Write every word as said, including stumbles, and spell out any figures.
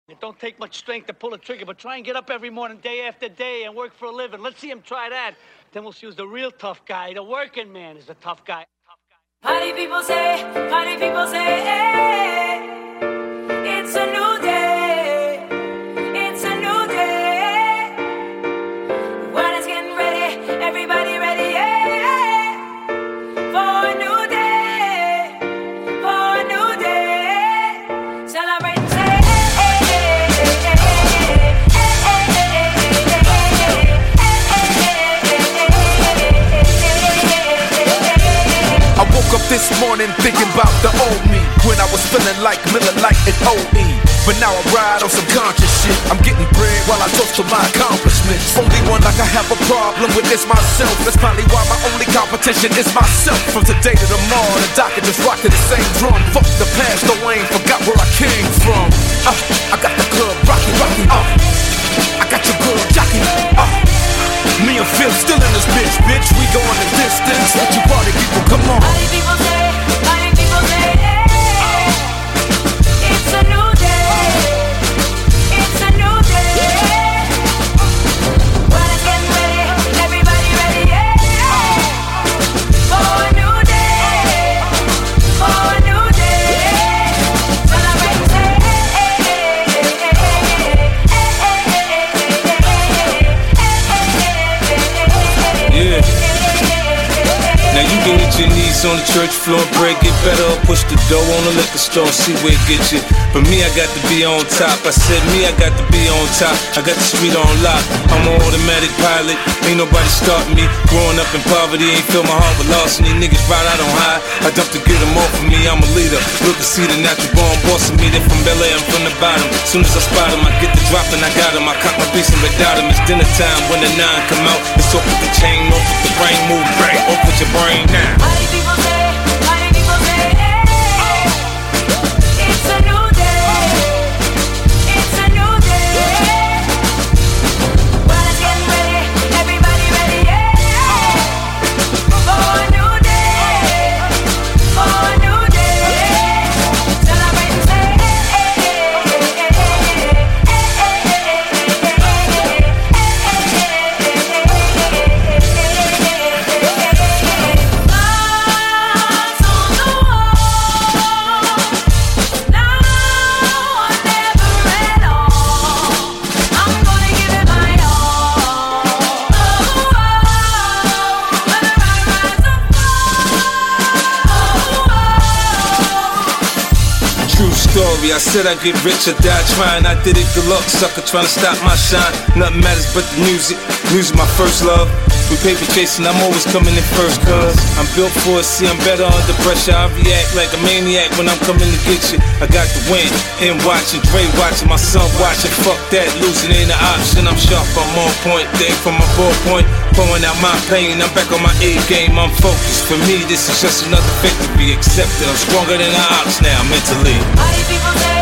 It don't take much strength to pull a trigger, but try and get up every morning, day after day, and work for a living. Let's see him try that. Then we'll see who's the real tough guy. The working man is the tough guy. Tough guy. Party people say, party people say, hey, it's a new day. It's a new day. The world is getting ready. Everybody ready, yeah, for a new day. For a new day. Celebrate and say, I woke up this morning thinking about the old me, when I was feeling like Miller Lite and O E. But now I ride on some conscious shit. I'm getting bread while I toast to my accomplishments. Only one like I have a problem with is myself. That's probably why my only competition is myself. From today to tomorrow, the doctor just rock to the same drum. Fuck the past, though I ain't forgot where I came from. uh, I got the club rockin', rockin', uh I got your girl jockey, uh me and Phil still in this bitch, bitch. We going the distance. What you party people, come on. Party people say, party people say, hey, it's a new day. It's a new day. Well, it's getting ready. Everybody ready, yeah, for a new day. For a new day. Celebrate and say, hey, hey, hey, hey, yeah. Now you can hit your knees on the church floor and pray, get better, or push the dough on the liquor store and see where it gets you. But me, I got to be on top. I said me, I got to be on top. I got the street on lock. I'm an automatic pilot. Ain't nobody starting me. Growing up in poverty, ain't fill my heart with loss. And these niggas ride out on high. I dump to get them off of me. I'm a leader. Look to see the natural born boss of me. They from Bel Air, I'm from the bottom. Soon as I spot them, I get the drop and I got them. I cock my beats and without them. It's dinner time when the nine come out. It's off with the chain, off with the brain, move brain, off with your brain now. party people say, party people say, hey, it's a new day. It's a new day. Well, it's getting ready. Everybody ready, yeah, for a new day. For a new day. Celebrate and say, hey, hey, hey, I said I'd get rich or die trying. I did it, good luck, sucker, trying to stop my shine. Nothing matters but the music. Music my first love. With paper chasing, I'm always coming in first, cuz I'm built for it, see I'm better under pressure. I react like a maniac when I'm coming to get you. I got the win, and watching, Dre watching, my son watching. Fuck that, losing ain't an option. I'm sharp, I'm on point, day from my ballpoint. Pouring out my pain, I'm back on my A game, I'm focused. For me, this is just another victory accepted. I'm stronger than the ops now, mentally. party people say,